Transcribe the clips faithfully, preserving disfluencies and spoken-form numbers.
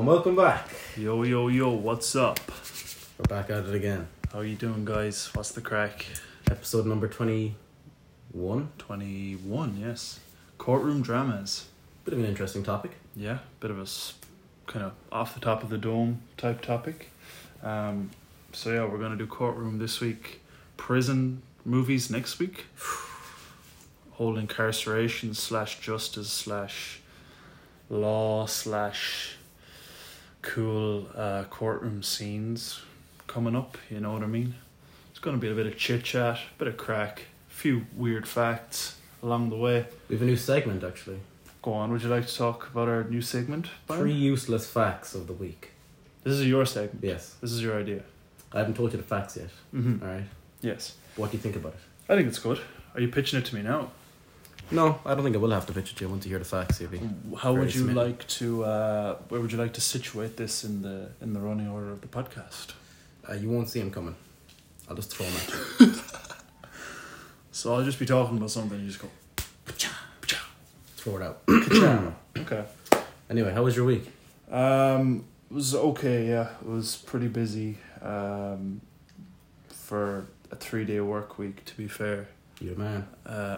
and welcome back. Yo, yo, yo, what's up? We're back at it again. How you doing, guys? What's the crack? Episode number twenty-one. twenty-one, yes. Courtroom dramas. Bit of an interesting topic. Yeah, bit of a s- kind of off the top of the dome type topic. Um, so yeah, we're going to do courtroom this week. Prison movies next week. Whole incarceration slash justice slash law slash cool uh, courtroom scenes coming up, you know what I mean? It's going to be a bit of chit chat, bit of crack, a few weird facts along the way. We have a new segment actually. Go on, would you like to talk about our new segment, Byron? Three useless facts of the week. This is your segment. Yes. This is your idea. I haven't told you the facts yet. Mm-hmm. Alright. Yes. What do you think about it? I think it's good. Are you pitching it to me now? No, I don't think I will have to pitch it to you. I want to hear the facts, Evie. How Very would you smitten. like to, uh, where would you like to situate this in the in the running order of the podcast? Uh, you won't see him coming. I'll just throw him at you. So I'll just be talking about something and you just go, "Pacha, pacha, Throw it out. pacha." Okay. Anyway, how was your week? Um, it was okay, yeah. It was pretty busy um, for a three-day work week, to be fair. You're the man. Uh,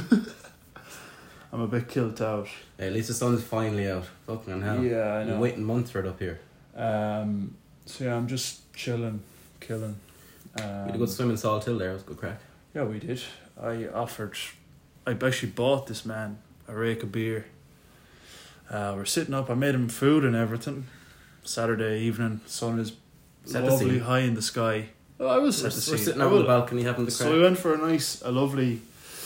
I'm a bit killed out. Hey, at least the sun's finally out. Fucking hell. Yeah, I know. You're waiting months for it up here. Um, so yeah, I'm just chilling, killing. Um, We had a good swim in Salt Hill there. It was good crack. Yeah, we did. I offered, I actually bought this man a rake of beer. Uh, we're sitting up, I made him food and everything. Saturday evening, sun is Set the lovely, scene. high in the sky. Oh, I was We're, set the we're scene. sitting I out on the will- balcony having the So crack. we went for a nice, a lovely,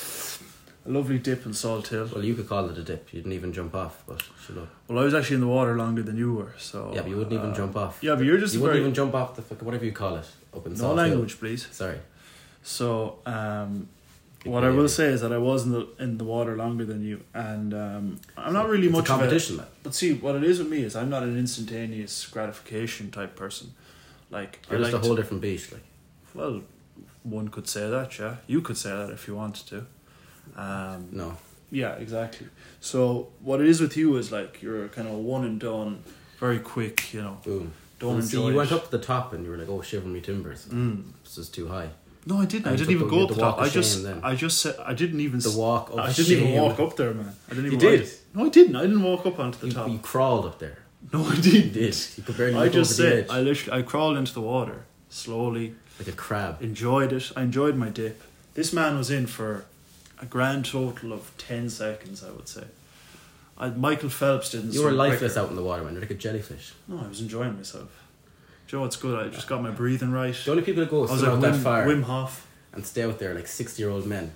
a lovely dip in Salt Hill. Well, you could call it a dip. You didn't even jump off, but shut up. Well, I was actually in the water longer than you were, so... Yeah, but you wouldn't even uh, jump off. Yeah, but you're just You a wouldn't very... even jump off the fucking, whatever you call it, up in No Salt language, Hill. please. Sorry. So, um... Big what I will baby. say is that I was in the in the water longer than you, and um, I'm not really It's much a competition, of man. a. But see, what it is with me is I'm not an instantaneous gratification type person. Like You're I just like a whole to- different beast, like. well, one could say that, yeah. You could say that if you wanted to. Um, No. yeah, exactly. So what it is with you is like you're kind of one and done, very quick. You know, Boom. don't Well, see, enjoy you it. went up to the top and you were like, oh, shiver me timbers. Mm. This is too high. No, I didn't. And I you didn't took even the- go you up had the to top. walk I of just, shame then. I just said, I didn't even. The s- walk of I didn't shame. even walk up there, man. I didn't You even. did. I- no, I didn't. I didn't walk up onto the You, top. you crawled up there. No, I You didn't. did. You could barely I look just over the said edge. I literally I crawled into the water slowly, Like a crab. enjoyed it. I enjoyed my dip. This man was in for a grand total of ten seconds, I would say. I, Michael Phelps didn't. You were swim lifeless quicker. out in the water, man. You're like a jellyfish. No, I was enjoying myself. Do you know what's good? I just got my breathing right. The only people that go I was swim like out Wim, that far Wim Hof. and stay out there like sixty-year-old men.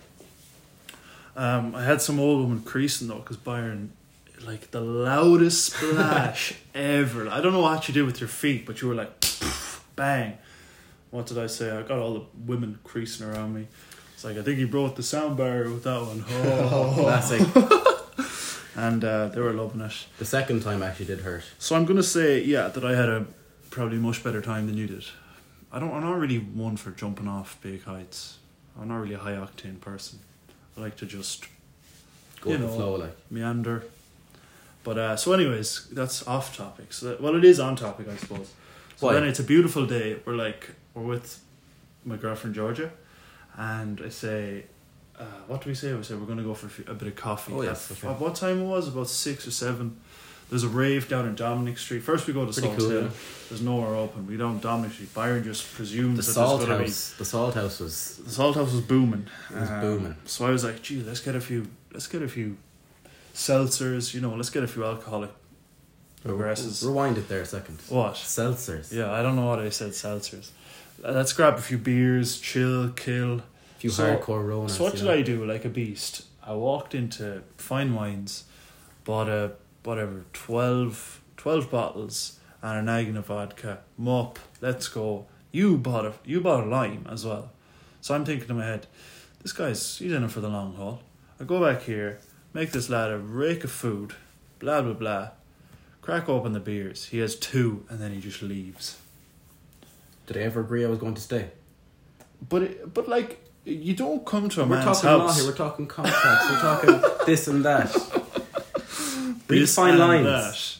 Um, I had some old woman creasing though, because Byron, like the loudest splash ever. I don't know what you did with your feet, but you were like, bang. What did I say? I got all the women creasing around me. It's like, I think you broke the sound barrier with that one. Oh. Classic. And uh, they were loving it. The second time actually did hurt. So I'm gonna say, yeah, that I had a probably much better time than you did. I don't. I'm not really one for jumping off big heights. I'm not really a high octane person. I like to just Go You with the know. flow, like. meander. But uh, so, anyways, that's off topic. So that, well, it is on topic, I suppose. So Why? then it's a beautiful day. We're like we're with my girlfriend Georgia, and I say, uh, what do we say? We say we're gonna go for a, few, a bit of coffee. Oh, yes, At, okay. at what time it was? About six or seven. There's a rave down in Dominic Street. First we go to Pretty Salt cool, Hill. yeah. There's nowhere open. We don't Dominic Street. Byron just presumes The that salt there's gonna house. The salt house was. be the Salt House was booming. It was Um, booming. So I was like, gee, let's get a few. Let's get a few seltzers. You know, let's get a few alcoholic progresses. Rewind it there a second. What? Seltzers. Yeah, I don't know what I said. Seltzers. Uh, Let's grab a few beers, chill, kill. A few So- hardcore Ronas. So what you did know. I do like a beast? I walked into Fine Wines, bought a whatever twelve, twelve bottles and an Agna vodka. Mop, let's go. You bought a you bought a lime as well. So I'm thinking in my head, this guy's he's in it for the long haul. I go back here, make this lad a rake of food, blah blah blah. Crack open the beers. He has two, and then he just leaves. Did I ever agree I was going to stay? But it, but like you don't come to a We're man's talking law house. here. We're talking contracts. We're talking this and that. Read This fine and lines. that.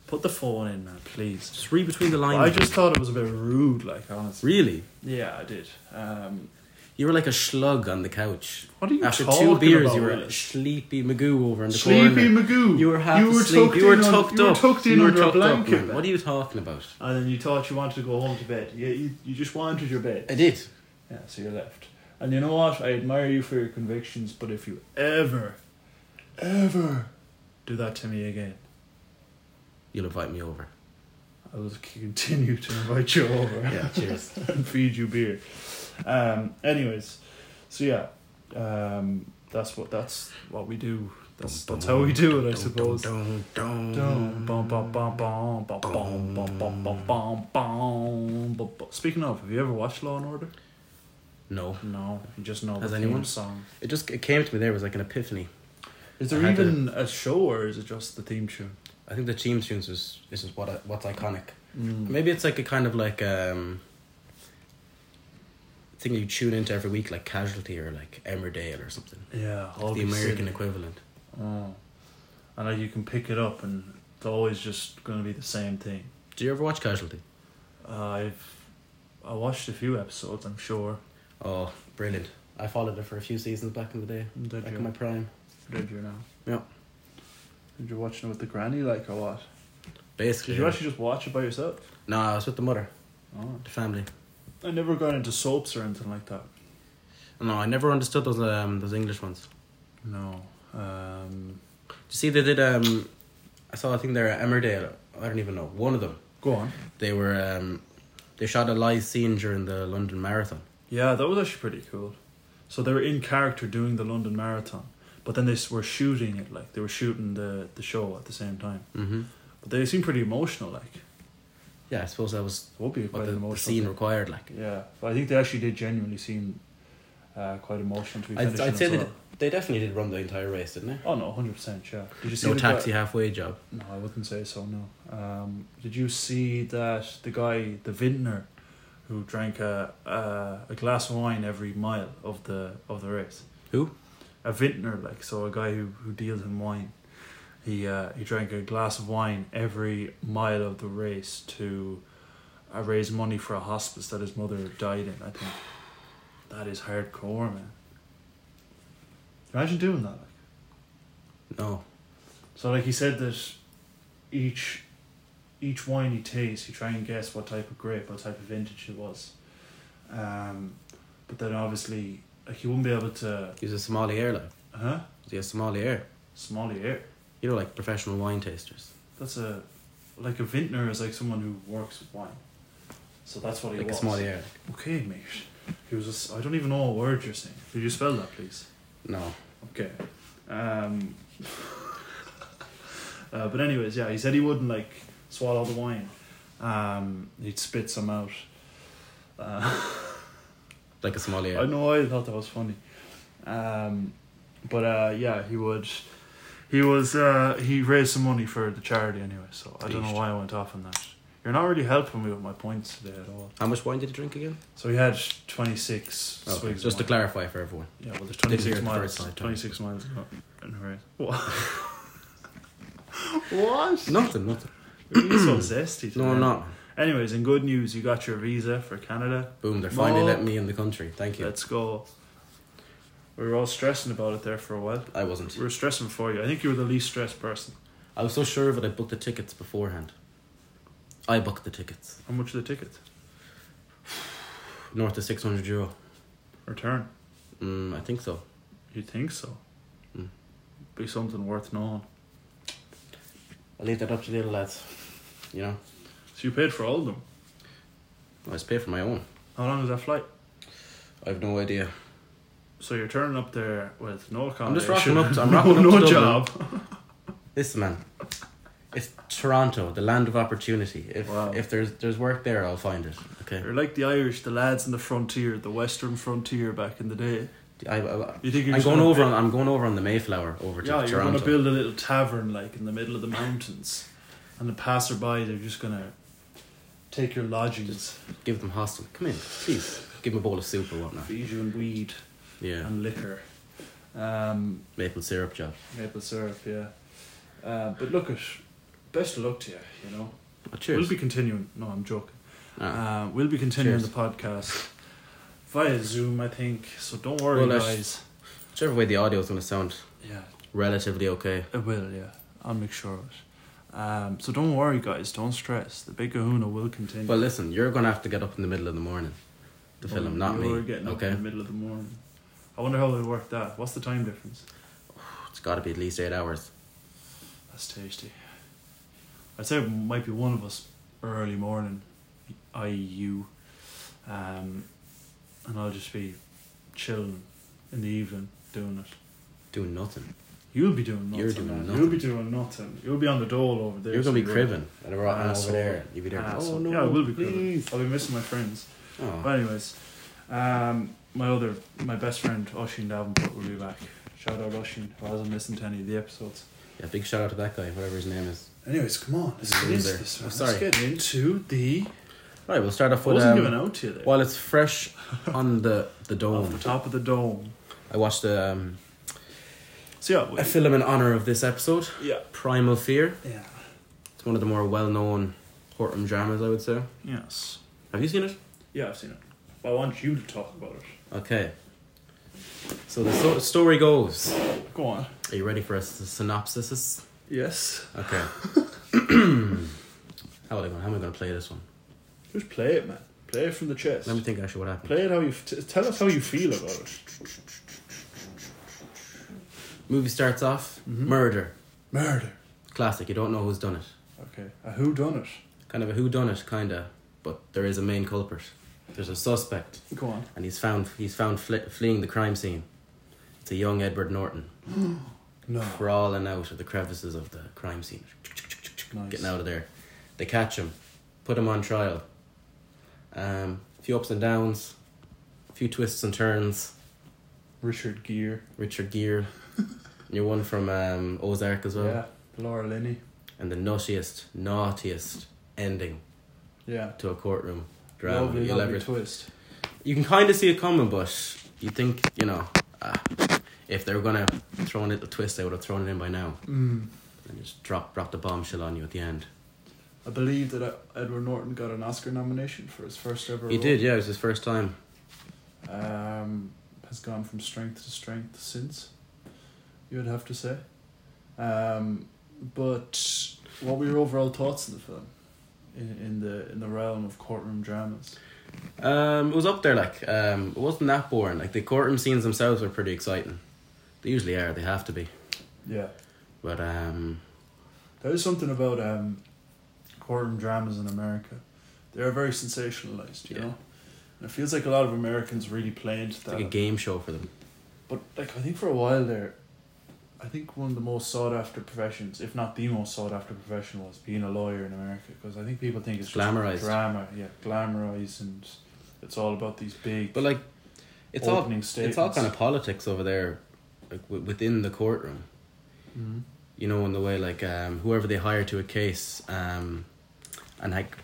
Put the phone in, man, please. Just read between the lines. I just thought it was a bit rude, like, honestly. Really? Yeah, I did. Um, You were like a slug on the couch. what are you After talking two beers, about, you were Willis? Sleepy Magoo over in the Sleepy corner. Magoo. You were half you were asleep. tucked You were in on- tucked you were up. tucked in You were under a tucked up, blanket, man. man. What are you talking about? And then you thought you wanted to go home to bed. You, you, you just wanted your bed. I did. Yeah, so you left. And you know what? I admire you for your convictions, but if you ever, ever do that to me again, You'll invite me over. I will continue to invite you over. Yeah, cheers. And feed you beer. Um. Anyways, so yeah, um. That's what that's what we do. That's that's how we do it, I suppose. Dum, dum, Dum, bum, bum, bum, bum, bum, bum, bum, bum, bum, bum, bum, bum, bum. Speaking of, have you ever watched Law and Order? No. No, you just know Has the anyone? theme song. It just it came to me there. It was like an epiphany. Is there I had even a show, or is it just the theme tune? I think the theme tunes is this is what what's iconic. Mm. Maybe it's like a kind of like um thing you tune into every week, like Casualty or like Emmerdale or something. Yeah, The Always American City. equivalent. Oh. And like you can pick it up, and it's always just going to be the same thing. Do you ever watch Casualty? Uh, I've I watched a few episodes, I'm sure. Oh, brilliant! I followed it for a few seasons back in the day, Did back you? in my prime. Did you now? Yeah. Did you watch it with the granny, like, or what? Basically. Did you yeah. actually just watch it by yourself? No, I was with the mother, Oh. the family. I never got into soaps or anything like that. No, I never understood those um those English ones. No. Um, Do you see they did um I saw I think they're Emmerdale. I don't even know. One of them. go on. They were um they shot a live scene during the London Marathon. Yeah, that was actually pretty cool. So they were in character doing the London Marathon, but then they s- were shooting it, like they were shooting the, the show at the same time. Mm-hmm. But they seemed pretty emotional, like. Yeah, I suppose that was It would be what quite the, an the emotional scene thing. required. Like, Yeah, but I think they actually did genuinely seem uh, quite emotional to be I'd, finishing I'd say as they, well. did, they definitely did run the entire race, didn't they? Oh no, hundred percent, yeah. Did you see No the taxi guy- halfway job. No, I wouldn't say so. No. Um, did you see that the guy, the vintner, who drank a, a a glass of wine every mile of the of the race? Who? A vintner, like, so a guy who, who deals in wine. He uh, he drank a glass of wine every mile of the race to uh, raise money for a hospice that his mother died in. I think that is hardcore, man. Imagine doing that. Like. No. So, like, he said that each each wine he tastes, he try and guess what type of grape, what type of vintage it was. Um, but then obviously, like, he wouldn't be able to. He was a sommelier, like. Huh? Was he a sommelier? Sommelier. You know, like professional wine tasters. That's a like a vintner is like someone who works with wine. So that's what he Like was. a sommelier. Okay, mate. He was. A s I don't even know what word you're saying. Could you spell that, please? No. Okay. Um. uh, but anyways, yeah, he said he wouldn't like swallow the wine. Um, he'd spit some out. Uh, Like a sommelier. I know. I thought that was funny. Um, but uh, yeah, he would. He was. Uh, he raised some money for the charity anyway. So I don't know Pleased. why I went off on that. You're not really helping me with my points today at all. How much wine did he drink again? So he had twenty-six Okay, swigs. just to of wine. clarify for everyone. Yeah, well, there's Didn't hear twenty-six it the miles. first time. twenty-six miles. in the race. What? What? Nothing, nothing. You're so zesty today. No, I'm not. Anyways, in good news, you got your visa for Canada. Boom, they're finally Mo. letting me in the country. Thank you. Let's go. We were all stressing about it there for a while. I wasn't. We were stressing for you. I think you were the least stressed person. I was so sure of it, I booked the tickets beforehand. I booked the tickets. How much are the tickets? North of six hundred euro. Return. Mm, I think so. You think so? Mm. Be something worth knowing. I'll leave that up to the other lads. You know, So you paid for all of them. I was paid for my own. How long is that flight? I have no idea. So you're turning up there with no I'm just accommodation. rocking up. To, I'm no, rocking up no to Dublin. job. Listen, man. It's Toronto, the land of opportunity. If Wow. if there's there's work there, I'll find it. Okay. You're like the Irish, the lads in the frontier, the western frontier back in the day. I, I, You think you're I'm just going gonna over. build- On, I'm going over on the Mayflower over to Yeah, you're Toronto. going to build a little tavern like in the middle of the mountains, and the passerby they're just going to take your lodgings, Give them hostel. Come in, please. Give them a bowl of soup or whatnot. feed you and weed Yeah. and liquor, um, Maple syrup job. maple syrup. Yeah, uh, but look at best of luck to you. You know. Oh, cheers. We'll be continuing. No, I'm joking. Ah. Uh, we'll be continuing Cheers. the podcast via Zoom, I think. So don't worry, Well, guys. Whichever way the audio is going to sound Yeah, relatively okay. it will. Yeah, I'll make sure of it. Um, so don't worry, guys. Don't stress. The Big Kahuna will continue. Well, listen, you're going to have to get up in the middle of the morning to Well, film, not me. You're getting up Okay? in the middle of the morning. I wonder how they'll work that. What's the time difference? It's got to be at least eight hours. That's tasty. I'd say it might be one of us early morning, that is you, um, and I'll just be chilling in the evening doing it. Doing nothing. You'll be doing nothing. You're doing man. nothing. You'll be doing nothing. You'll be on the dole over there. You're going to be so cribbing. And we're all Ah, over so- there. You'll be there. Ah, Oh, so- no. yeah, I will be cribbing. please. I'll be missing my friends. Oh. But anyways, um, my other, my best friend, Oisin Davenport, will be back. Shout out Oisin, who hasn't listened to any of the episodes. Yeah, big shout out to that guy, whatever his name is. Anyways, come on, let's get into Loser. this. Oh, man. sorry. Let's get into the... Right, we'll start off I with. wasn't Um, giving out to you there. while it's fresh on the, the Off the dome, top of the dome. I watched a, um, So yeah, we- a film in honour of this episode, yeah, Primal Fear. yeah, It's one of the more well known courtroom dramas, I would say. yes, Have you seen it? yeah. I've seen it. But I want you to talk about it. Okay. So the so- story goes. Go on. Are you ready for a s- synopsis? Yes. Okay. How am I going? How am I going to play this one? Just play it, man. Play it from the chest. Let me think actually what happened. Play it how you f- t- tell us how you feel about it. Movie starts off, Mhm. murder. Murder. Classic, you don't know who's done it. Okay. A who done it? Kind of a who done it, kinda, but there is a main culprit. There's a suspect, Go on. and he's found he's found fle- fleeing the crime scene. It's a young Edward Norton No. crawling out of the crevices of the crime scene, Nice. getting out of there. They catch him, put him on trial. Um, a few ups and downs, a few twists and turns. Richard Gere. Richard Gere, you're one from um, Ozark as well. Yeah. Laura Linney. And the nuttiest, naughtiest ending Yeah. to a courtroom drama Lovely, you'll lovely ever. twist. You can kind of see it coming, but you think, you know, ah, if they were gonna throw a little twist, they would have thrown it in by now, Mm. and just drop drop the bombshell on you at the end. I believe that uh, Edward Norton got an Oscar nomination for his first ever He role. did, yeah. It was his first time. Um, has gone from strength to strength since, you would have to say. Um, but what were your overall thoughts of the film, in in the in the realm of courtroom dramas? Um, it was up there. Like, um, it wasn't that boring. Like the courtroom scenes themselves were pretty exciting. They usually are. They have to be. Yeah, But um, there is something about um, courtroom dramas in America. They are very sensationalized, you Yeah. know. And it feels like a lot of Americans really play into it's that. like a game show for them. But like I think for a while there, I think one of the most sought after professions, if not the most sought after profession, was being a lawyer in America. Because I think people think it's just Glamorized. drama, yeah, glamorized, and it's all about these big. But like, it's Opening all statements. it's all kind of politics over there, like w- within the courtroom. Mhm. You know, in the way like um, whoever they hire to a case, um, and like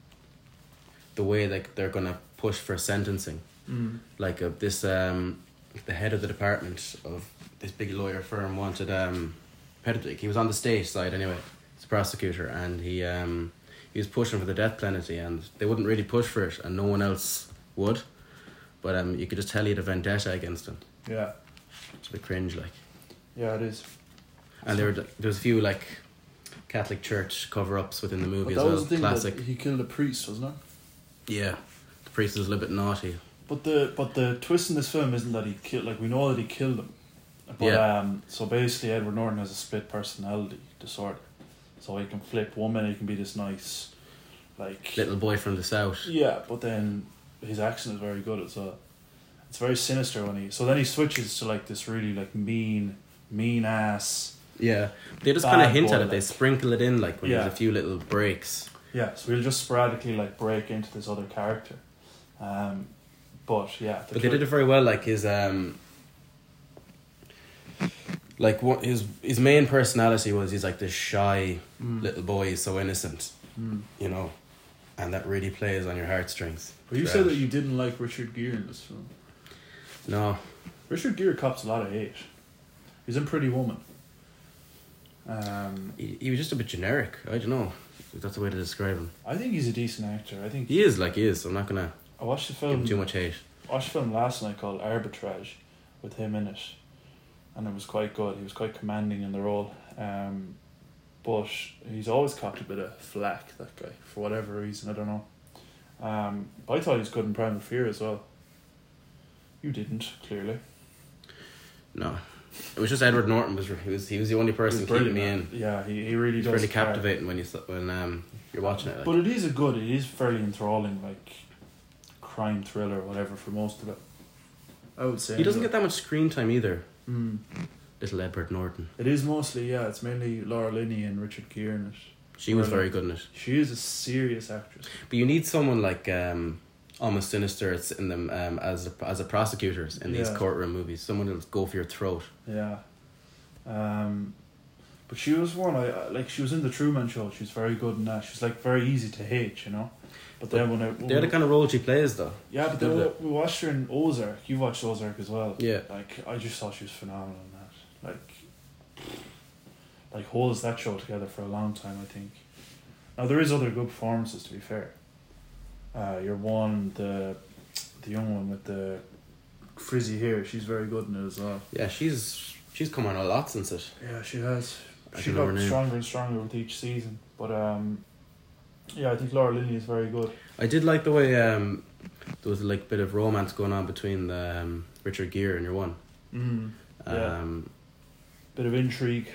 the way like they're gonna push for sentencing. Mm. Like uh, this, um, the head of the department of this big lawyer firm wanted um, Pedrick. He was on the state side anyway. He's a prosecutor, and he um, he was pushing for the death penalty, and they wouldn't really push for it, and no one else would. But um, you could just tell he had a vendetta against him. Yeah, It's a bit cringe, like. yeah, it is. And there were there was a few like Catholic Church cover ups within the But movie that as well. was the thing Classic. that he killed a priest, wasn't it? Yeah, the priest is a little bit naughty. But the but the twist in this film isn't that he killed. Like we know that he killed him. But Yeah. um, so basically, Edward Norton has a split personality disorder. So he can flip. One minute he can be this nice, like Little boy from the south. yeah, but then his accent is very good as well. It's very sinister when he. So then he switches to like this really like mean, mean ass. Yeah, they just Bad kind of hint boy, at it. They like. sprinkle it in like when Yeah. there's a few little breaks. Yeah, so he'll just sporadically like break into this other character. Um, but yeah, the But they did it very well. Like his um, like what his his main personality was. He's like this shy Mm. little boy. He's so innocent, Mm. you know, and that really plays on your heartstrings. But you throughout. said that you didn't like Richard Gere in this film. No, Richard Gere cops a lot of hate. He's in Pretty Woman. Um, He, he was just a bit generic. I don't know. If that's the way to describe him. I think he's a decent actor. I think He is like he is. I'm not gonna I watched the give film. him too much hate. I watched a film last night called Arbitrage, with him in it, and it was quite good. He was quite commanding in the role. Um, but he's always copped a bit of flack, that guy, for whatever reason. I don't know. Um, but I thought he was good in Primal Fear as well. You didn't, clearly. No, it was just Edward Norton was he was he was the only He person was keeping brilliant, me in. man. Yeah, he, he really It's does. really care. captivating when you s- when um you're watching it. Like. But it is a good, it is fairly enthralling, like crime thriller or whatever for most of it. I would say. He doesn't get that much screen time either. Mm. Little Edward Norton. It is mostly, yeah, it's mainly Laura Linney and Richard Gere in it. She was Really? very good in it. She is a serious actress. But you need someone like um, almost sinister it's in them um, as a, as a prosecutor in these Yeah. courtroom movies. Someone who'll go for your throat. Yeah. Um, but she was one, I I- like, she was in The Truman Show. She was very good in that. She's, like, very easy to hate, you know? But then when I... They're the kind of role she plays, though. Yeah, but then we, we watched her in Ozark. You watched Ozark as well. Yeah. Like, I just thought she was phenomenal in that. Like, like holds that show together for a long time, I think. Now, there is other good performances, to be fair. Uh, your one, the the young one with the frizzy hair, she's very good in it as well. Yeah, she's she's come on a lot since it. Yeah, she has. I She don't know her got name. stronger and stronger with each season. But, um, yeah, I think Laura Linney is very good. I did like the way um, there was like a bit of romance going on between the, um, Richard Gere and your one. Mm. Yeah. Um, Bit of intrigue.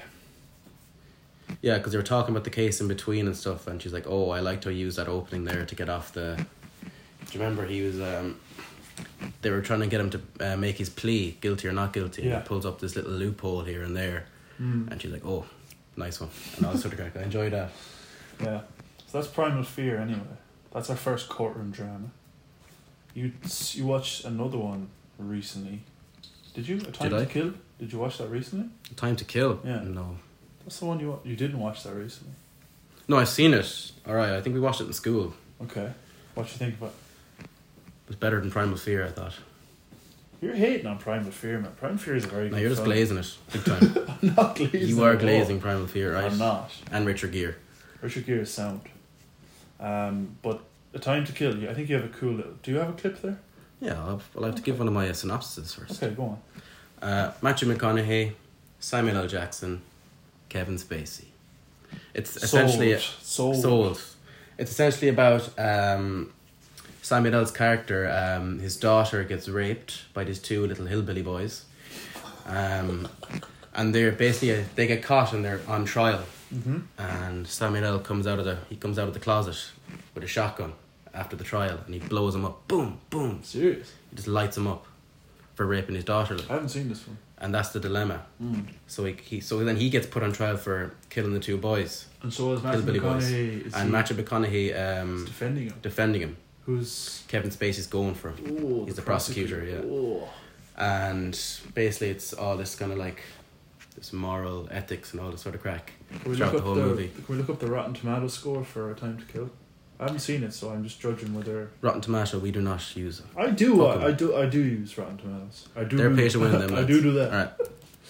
Yeah, because they were talking about the case in between and stuff, and she's like, "Oh, I liked how you used that opening there to get off the." Do you remember he was? Um, they were trying to get him to uh, make his plea, guilty or not guilty. Yeah. And he pulls up this little loophole here and there, Mm. and she's like, "Oh, nice one," and all sort of crack. I enjoyed that. Yeah. So that's Primal Fear anyway. That's our first courtroom drama. You you watched another one recently. Did you? A Time Did to I? Kill? Did you watch that recently? Time to Kill. Yeah. No. That's the one you wa- you didn't watch that recently. No, I've seen it. All right, I think we watched it in school. Okay. What you think about? It was better than Primal Fear, I thought. You're hating on Primal Fear, man. Primal Fear is a very No, good you're just film. glazing it big time. I'm not glazing. You are at all. glazing Primal Fear, right? I'm not. And Richard Gere. Richard Gere is sound. Um, but A Time to Kill. I think you have a cool. Little, do you have a clip there? Yeah, I'll, I'll have to give one of my uh, synopses first. Okay, go on. Uh, Matthew McConaughey, Samuel L. Jackson, Kevin Spacey. It's essentially Sold. Sold. sold. It's essentially about um, Samuel L's character. Um, his daughter gets raped by these two little hillbilly boys, um, and they're basically they get caught and they're on trial. Mm-hmm. And Samuel L. comes out of the he comes out of the closet with a shotgun after the trial, and he blows him up. Boom, boom. Serious? He just lights him up for raping his daughter. I haven't seen this one. And that's the dilemma. Mm. So he, he so then he gets put on trial for killing the two boys, And so is Matthew hillbilly boys, McConaughey. Is and he Matthew McConaughey um, defending him. defending him. Who's Kevin Spacey's going for him, oh, He's the prosecutor, yeah. Oh. and basically it's all this kind of like this moral ethics and all this sort of crack Can we throughout look the up whole the, movie. Can we look up the Rotten Tomato score for A Time to Kill? I haven't seen it, so I'm just judging whether Rotten Tomato, we do not use it. I do. Fuck I, 'em. I do. I do use Rotten Tomatoes. I do. They're do- pay to win them. I lads. do do that. All right.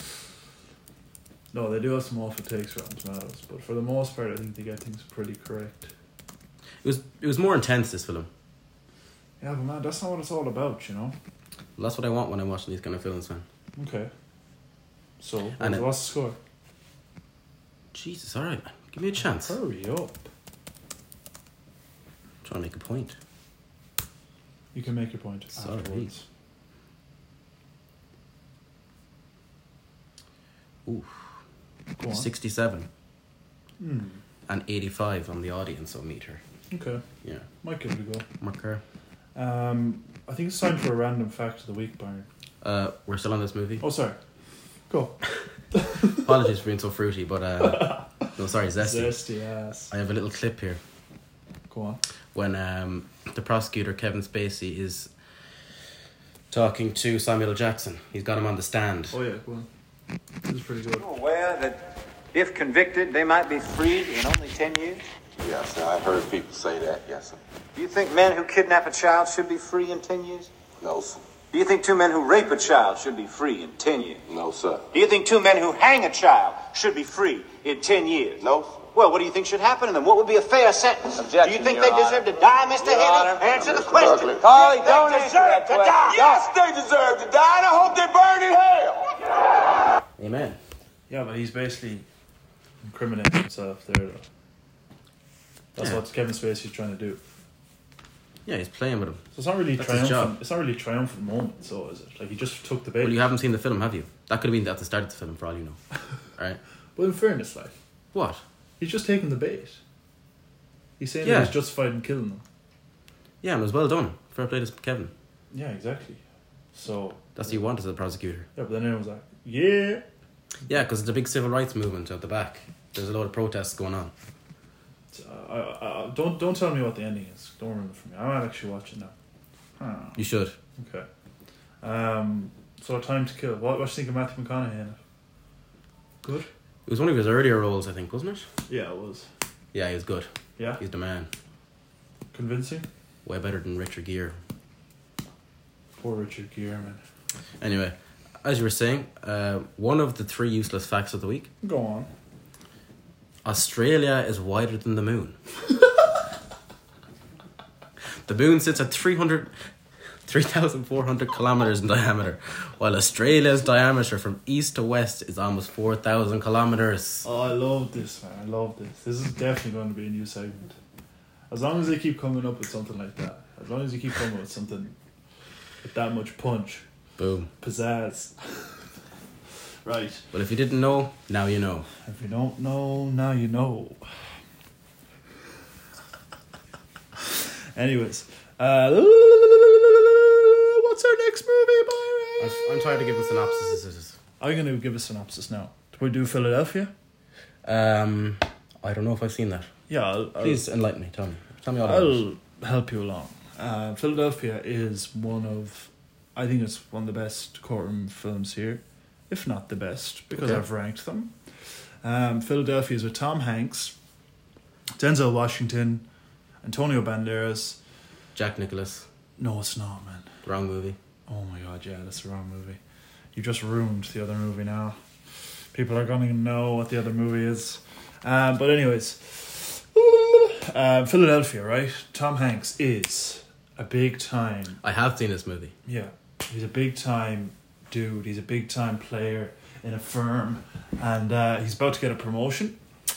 No, they do have some awful takes, Rotten Tomatoes, but for the most part, I think they get things pretty correct. It was it was more intense, this film. Yeah, but man, that's not what it's all about, you know. Well, that's what I want when I'm watching these kind of films, man. Okay. So, what's, And it- what's the score? Jesus, all right, man. Give me a chance. Hurry up. Trying to make a point. You can make your point Sorry. afterwards. Ooh, Go on. sixty-seven Hmm. and eighty-five on the audience meter. Okay. Yeah, Might give it a go. marker. Um, I think it's time for a random fact of the week, Byron. Uh, we're still on this movie. Oh, sorry. Go. Apologies for being so fruity, but uh, no, sorry, zesty. Zesty ass. I have a little clip here Go on. when um, the prosecutor Kevin Spacey is talking to Samuel L. Jackson. He's got him on the stand. Oh yeah, go on. This is pretty good. Are you aware that if convicted, they might be freed in only ten years? Yes, sir. I've heard people say that. Yes, sir. Do you think men who kidnap a child should be free in ten years? No, sir. Do you think two men who rape a child should be free in ten years? No, sir. Do you think two men who hang a child should be free in ten years? No, sir. Well, what do you think should happen to them? What would be a fair sentence? Objection, do you think Your they Honor. deserve to die, Mister Your Heavy? Honor. Answer the Mister question. Buckley. Carly, They don't answer deserve that to question. die. Yes, they deserve to die, and I hope they burn in hell. Amen. Yeah, but he's basically incriminating himself there, though. That's Yeah. what Kevin Spacey's trying to do. Yeah, he's playing with him. So it's not really That's his triumphant. job. It's not really a triumphant moment, so is it? Like he just took the bait. Well, you haven't seen the film, have you? That could have been at the start of the film, for all you know. Right? But in fairness, like What? he's just taking the bait. He's saying Yeah. that he's justified in killing them. Yeah, and it was well done. Fair play to Kevin. Yeah, exactly. So That's what you want as a prosecutor. yeah, but then everyone's like, yeah. Yeah, because it's a big civil rights movement at the back. There's a lot of protests going on. Uh, I, I, don't don't tell me what the ending is. Don't ruin it for me. I might actually watch it now. Huh. You should. Okay. Um. So Time to Kill. What, what do you think of Matthew McConaughey in it? Good. It was one of his earlier roles, I think, wasn't it? Yeah, it was. Yeah, he was good. Yeah. He's the man. Convincing. Way better than Richard Gere. Poor Richard Gere, man. Anyway, as you were saying, uh, one of the three useless facts of the week. Go on. Australia is wider than the moon. The moon sits at three hundred, three thousand four hundred kilometres in diameter, while Australia's diameter from east to west is almost four thousand kilometres. Oh, I love this, man. I love this. This is definitely going to be a new segment. As long as they keep coming up with something like that. As long as you keep coming with something with that much punch. Boom. Pizzazz. Right. But if you didn't know, now you know. If you don't know, now you know. Anyways. Uh, what's our next movie, Byron? I'm, I'm tired of giving synopsis. I'm going to give a synopsis now. Do we do Philadelphia? Um, I don't know if I've seen that. Yeah, I'll, I'll, Please enlighten me. Tell me. Tell me all about it. I'll help you along. Uh, Philadelphia is one of, I think it's one of the best courtroom films here, if not the best, because Okay. I've ranked them. Um, Philadelphia is with Tom Hanks, Denzel Washington, Antonio Banderas. Jack Nicholas. No, it's not, man. Wrong movie. Oh my god, yeah, that's the wrong movie. You just ruined the other movie now. People are going to know what the other movie is. Um, but anyways, uh, Philadelphia, right? Tom Hanks is a big time. I have seen this movie. Yeah, he's a big time dude. He's a big time player in a firm, and uh, he's about to get a promotion.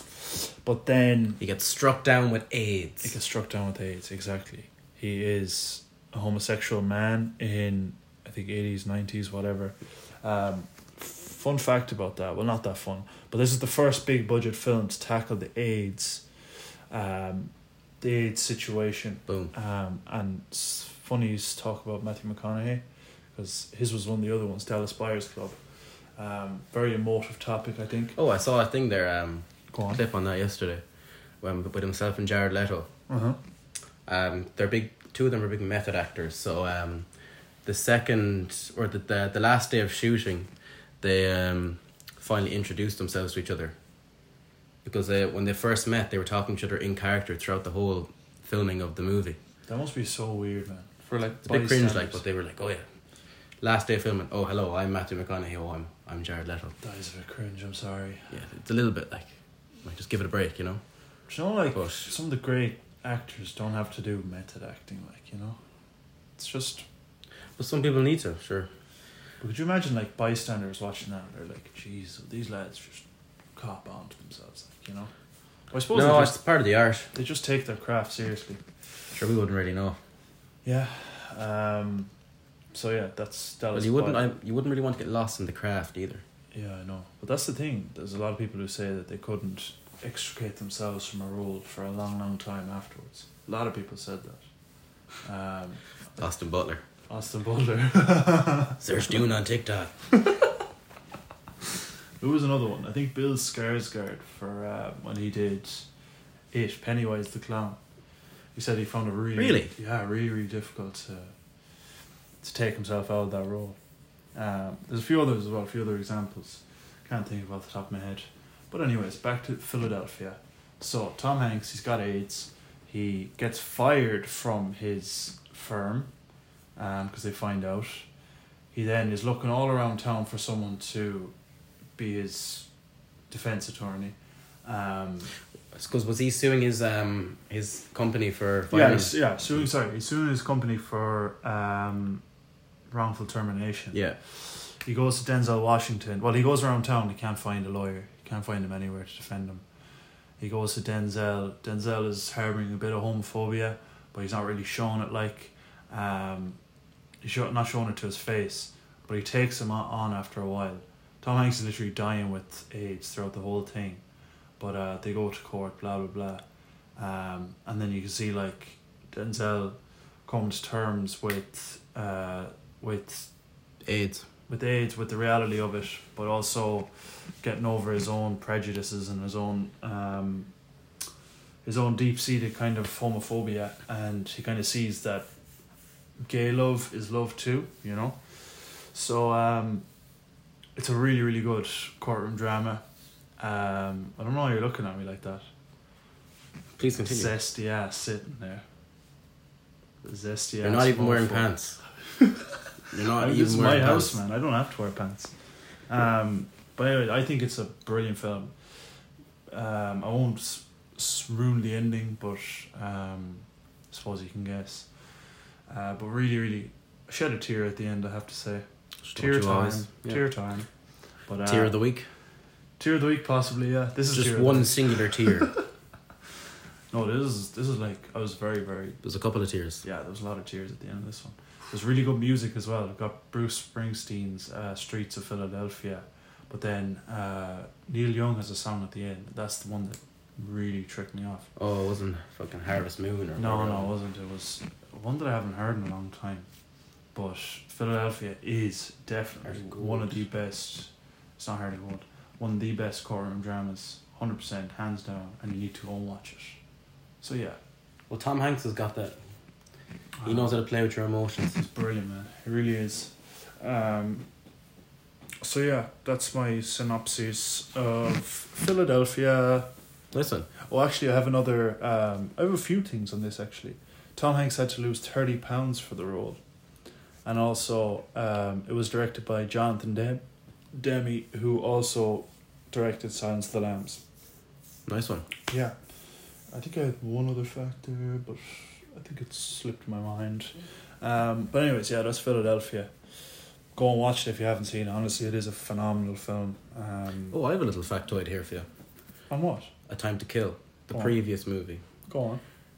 But then He gets struck down with he AIDS. gets struck down with AIDS. Exactly. He is a homosexual man in, I think, eighties, nineties, whatever. Um, fun fact about that. Well, not that fun, but this is the first big budget film to tackle the AIDS, um, the AIDS situation. Boom. Um, and it's funny you talk about Matthew McConaughey, because his was one of the other ones, Dallas Buyers Club. Um, very emotive topic, I think. Oh, I saw a thing there. Um, Go on. clip on that yesterday, when with himself and Jared Leto. Uh-huh. Um, they're big. Two of them are big method actors. So um, the second or the, the the last day of shooting, they um finally introduced themselves to each other. Because they, when they first met, they were talking to each other in character throughout the whole filming of the movie. That must be so weird, man. For like, It's a bit cringe, like, bystanders. but they were like, "Oh yeah, last day of filming. Oh hello, I'm Matthew McConaughey. Oh I'm I'm Jared Leto." That is a bit cringe. I'm sorry. Yeah, it's a little bit like, like just give it a break, you know. Do you know, like, But- some of the great actors don't have to do method acting, like, you know? It's just... But some people need to, sure. But could you imagine, like, bystanders watching that? They're like, jeez, these lads just cop on to themselves, like, you know? I suppose No, they, it's just, part of the art. they just take their craft seriously. Sure, we wouldn't really know. Yeah. Um, so, yeah, that's... Dallas Well, you wouldn't. Buy- I, you wouldn't really want to get lost in the craft either. Yeah, I know. But that's the thing. There's a lot of people who say that they couldn't extricate themselves from a role for a long, long time afterwards. A lot of people said that. Um, Austin Butler. Austin Butler. Search Dune on TikTok. Who was another one? I think Bill Skarsgård for uh, when he did It, Pennywise the Clown. He said he found it really, Really? yeah, really, really difficult to to take himself out of that role. Um, there's a few others as well, a few other examples. Can't think of off the top of my head. But anyways, back to Philadelphia. So Tom Hanks, he's got AIDS. He gets fired from his firm because um, they find out. he then is looking all around town for someone to be his defense attorney. Um, Because was he suing his um his company for yeah, firing? he's, yeah, suing. Sorry, he's suing his company for um, wrongful termination. Yeah. He goes to Denzel Washington. Well, he goes around town. He can't find a lawyer. He can't find him anywhere to defend him. He goes to Denzel. Denzel is harbouring a bit of homophobia, but he's not really showing it. Like, um, he's show, not showing it to his face, but he takes him on, on after a while. Tom Hanks is literally dying with AIDS throughout the whole thing, but uh, they go to court. Blah blah blah, um, and then you can see like Denzel comes to terms with uh, with AIDS. with AIDS, with the reality of it, but also getting over his own prejudices and his own um, his own deep-seated kind of homophobia, and he kind of sees that gay love is love too, you know. So um, it's a really, really good courtroom drama. Um, I don't know why you're looking at me like that. Please continue. Zesty ass sitting there. Zesty You're ass. not even wearing mofo. pants. You're not This even is my wearing house, pants. man. I don't have to wear pants. Um, but anyway, I think it's a brilliant film. Um, I won't s- s- ruin the ending, but um, I suppose you can guess. Uh, but really, really, I shed a tear at the end, I have to say. Tear you time. always? Yeah. Tear time. But, uh, Tear of the week. Tear of the week, possibly, yeah. This is Just tear of the one week. singular tear. No, this is, this is like, I was very, very There's a couple of tears. yeah, there was a lot of tears at the end of this one. There's really good music as well. I've got Bruce Springsteen's uh, Streets of Philadelphia, but then uh, Neil Young has a song at the end. That's the one that really tricked me off. Oh, it wasn't fucking Harvest Moon or No, whatever. no, it wasn't. It was one that I haven't heard in a long time. But Philadelphia is definitely Hardy one of Gold. the best. It's not Hardy Gold. One of the best courtroom dramas, one hundred percent, hands down, and you need to go and watch it. So yeah. Well, Tom Hanks has got that. He knows how to play with your emotions. It's brilliant, man. It really is. Um, so yeah, that's my synopsis of Philadelphia. Listen, Oh, actually, I have another. Um, I have a few things on this actually. Tom Hanks had to lose thirty pounds for the role, and also um, it was directed by Jonathan Dem- Demme, who also directed Silence of the Lambs. nice one. Yeah, I think I had one other fact there, but I think it slipped my mind. Um, but anyways, yeah, that's Philadelphia. Go and watch it if you haven't seen it. Honestly, it is a phenomenal film. Um, Oh, I have a little factoid here for you. On what? A Time to Kill, the Go on. previous movie. Go on.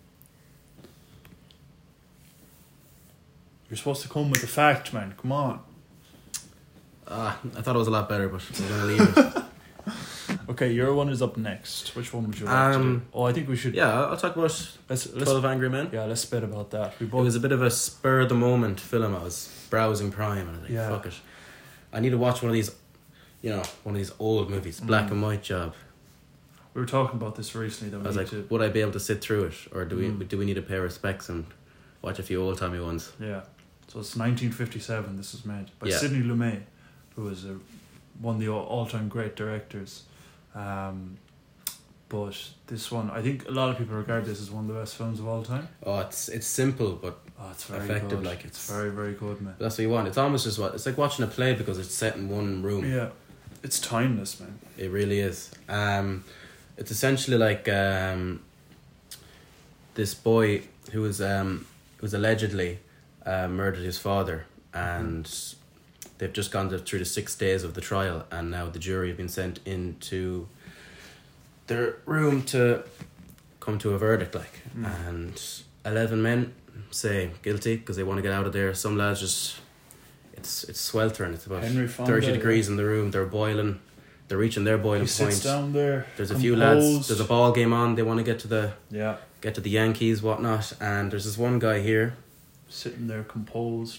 You're supposed to come with the fact, man. Come on. Ah, I thought it was a lot better, but we're gonna leave it. Okay, your one is up next. Which one would you like to do? Um, Oh, I think we should. Yeah, I'll I'll talk about Let's, let's, Twelve Angry Men. yeah, let's spit about that. We It both. was a bit of a spur of the moment film. I was browsing Prime and I was like, Yeah. fuck it. I need to watch one of these, you know, one of these old movies, black Mm. and white job. we were talking about this recently. That we I was need like, to. would I be able to sit through it, or do we Mm. do we need to pay respects and watch a few old timey ones? Yeah. So it's nineteen fifty-seven. This was made by Yeah. Sidney Lumet, who is a, one of the all- all-time great directors. Um, but this one, I think a lot of people regard this as one of the best films of all time. Oh, it's it's simple, but Oh, it's very Effective, good. like, it's it's- very, very good, man. that's what you want. It's almost just what it's like watching a play because it's set in one room. Yeah, it's timeless, man. It really is. Um, it's essentially like um, this boy who was um, who was allegedly uh, murdered his father, and they've just gone to, through the six days of the trial, and now the jury have been sent into their room to come to a verdict. Like, Mm. and eleven men say guilty because they want to get out of there. Some lads just it's it's sweltering. It's about Henry Fonda, thirty degrees yeah. in the room. They're boiling. They're reaching their boiling He sits point. down there. There's a few lads. composed. There's a ball game on. They want to get to the Yeah, get to the Yankees, whatnot. And there's this one guy here. sitting there composed.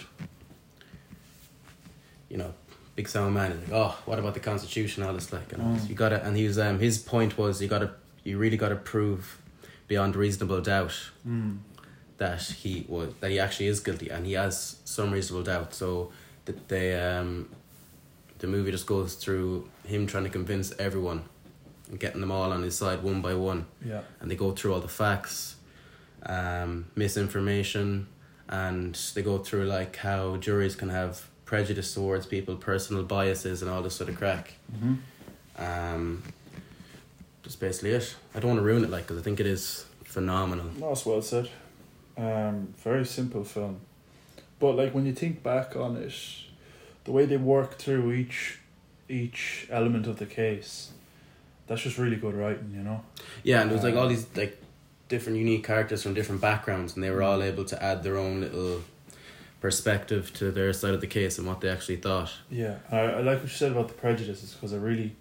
You know, big sound man. He's like, oh, what about the Constitution? All this like, you know, Mm. you gotta. And he was um his point was you gotta you really gotta prove beyond reasonable doubt Mm. that he was that he actually is guilty, and he has some reasonable doubt. So that they um the movie just goes through him trying to convince everyone and getting them all on his side one by one. Yeah. And they go through all the facts, um, misinformation, and they go through like how juries can have prejudice towards people, personal biases, and all this sort of crack. Mm-hmm. Um, that's basically it. I don't want to ruin it, like, because I think it is phenomenal. No, it's well said. Um, very simple film, but like when you think back on it, the way they work through each each element of the case, that's just really good writing, you know. Yeah, and there was like all Um, these like different unique characters from different backgrounds, and they were all able to add their own little perspective to their side of the case and what they actually thought. Yeah, I, I like what you said about the prejudices, because I really,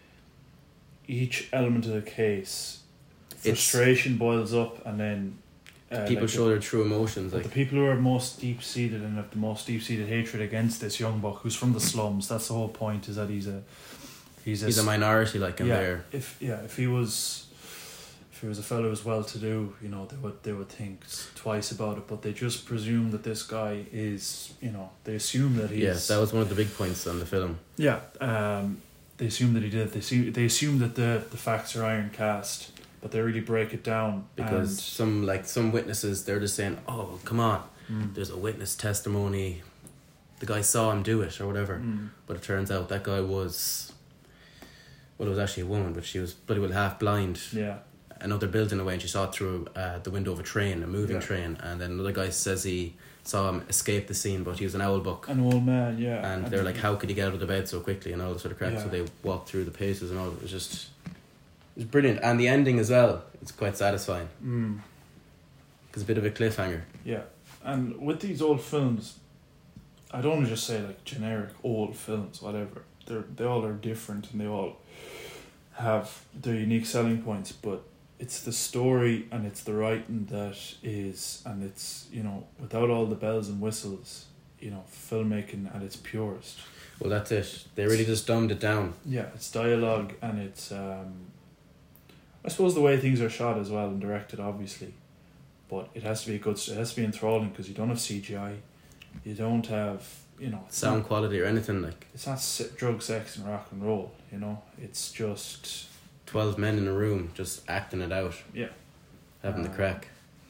each element of the case, frustration boils up, and then uh, People like show the, their true emotions. but Like the people who are most deep seated and have the most deep seated hatred against this young buck who's from the slums. That's the whole point. Is that he's a he's a, he's a minority, like in yeah. there. If yeah, if he was. If he was a fellow who was well to do, you know, they would they would think twice about it, but they just presume that this guy is, you know, they assume that he's. Yes, that was one of the big points on the film. Yeah, um, they assume that he did. They assume, they assume that the, the facts are iron cast, but they really break it down Because and, some like some witnesses, they're just saying, "Oh, well, come on, Mm. there's a witness testimony. The guy saw him do it, or whatever." Mm. But it turns out that guy was, well, it was actually a woman, but she was bloody well half blind. Yeah, Another building away, and she saw it through uh, the window of a train, a moving Yeah. train. And then another guy says he saw him escape the scene, but he was an owl buck. an old man. Yeah, And they're like, "How could he get out of the bed so quickly?" and all this sort of crap. Yeah. So they walked through the paces and all. It was just, it was brilliant. And the ending as well, it's quite satisfying. Mm. It's a bit of a cliffhanger. Yeah, and with these old films, I don't want to just say like generic old films, whatever. They're they all are different and they all have their unique selling points, but it's the story and it's the writing that is, and it's, you know, without all the bells and whistles, you know, filmmaking at its purest. Well, that's it. They really just dumbed it down. Yeah, it's dialogue and it's um, I suppose the way things are shot as well and directed, obviously, but it has to be a good. It has to be enthralling because you don't have C G I, you don't have, you know, it's Sound not, quality or anything like. it's not se- drug, sex, and rock and roll. You know, it's just Twelve men in a room just acting it out, yeah. having the Uh, crack.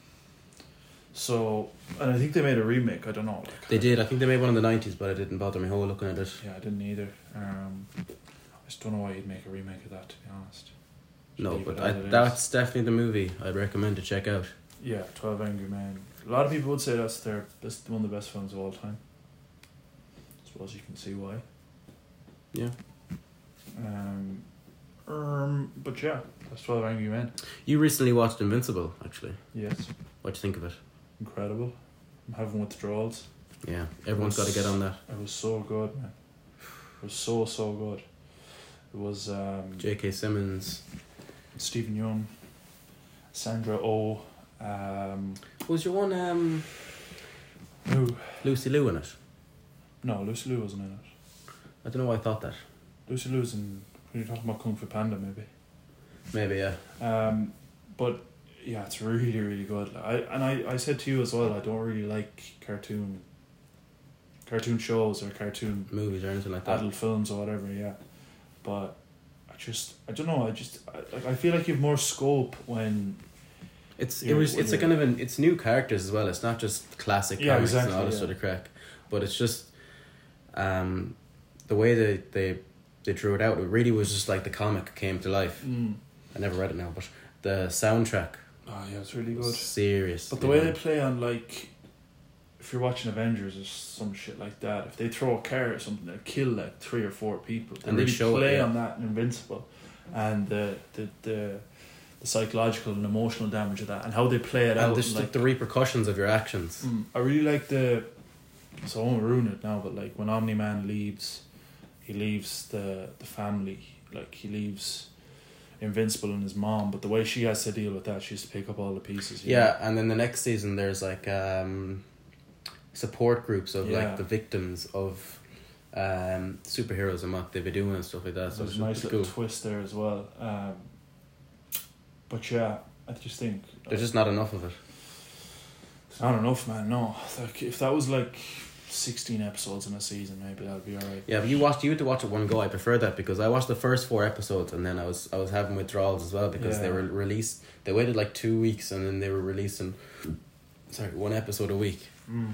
So, and I think they made a remake. I don't know. Like, They did. I think they made one in the nineties, but I didn't bother my whole looking at it. Yeah, I didn't either. Um, I just don't know why you'd make a remake of that, to be honest. Just No, leave but it I, as it is. that's definitely the movie I'd recommend to check out. Yeah, Twelve Angry Men. A lot of people would say that's their that's one of the best films of all time. I suppose you can see why. Yeah. Um, um, but yeah, that's Twelve Angry Men. You recently watched Invincible, actually. Yes, What'd you think of it? incredible. I'm having withdrawals. Yeah, everyone's got to get on that. It was so good, man. It was so so good. It was um, J K. Simmons. Stephen Young, Sandra Oh, um, Was your one um, who? Lucy Liu in it? No, Lucy Liu wasn't in it. I don't know why I thought that. Lucy Liu's in. When you're talking about Kung Fu Panda, maybe. Maybe, yeah. Um, but yeah, it's really really good. I and I, I said to you as well. I don't really like cartoon. Cartoon shows or cartoon Movies or anything like that. adult films or whatever. Yeah, but I just I don't know. I just I, like I feel like you have more scope when. It's it You're- was when it's a you're- kind of an it's new characters as well. It's not just classic Yeah, comics exactly, and all this yeah. sort of crack, but it's just um the way they they they drew it out. It really was just like the comic came to life. Mm. I never read it now, but the soundtrack Oh yeah, it's really was good. serious. But the you way know. they play on, like, if you're watching Avengers or some shit like that, if they throw a car or something, they'll kill like three or four people. They And they really show it, play yeah. on that in Invincible, and the the the, the psychological and emotional damage of that, and how they play it and out. just like, like the repercussions of your actions. Mm, I really like the. So I won't ruin it now, but like when Omni Man leaves, he leaves the the family. Like he leaves Invincible and his mom, but the way she has to deal with that, she has to pick up all the pieces. you Yeah, know? and then the next season there's like um, support groups of Yeah. like the victims of um, superheroes and what they've been doing and stuff like that. So There's it's a nice pretty little cool. twist there as well. Um, but yeah, I just think There's just not enough of it. it's not enough, man. No, like if that was like sixteen episodes in a season, maybe that'd be alright. Yeah, but you watched. You had to watch it one go. I prefer that because I watched the first four episodes and then I was I was having withdrawals as well because they Yeah. were released. They waited like two weeks and then they were releasing, sorry, one episode a week. Mm.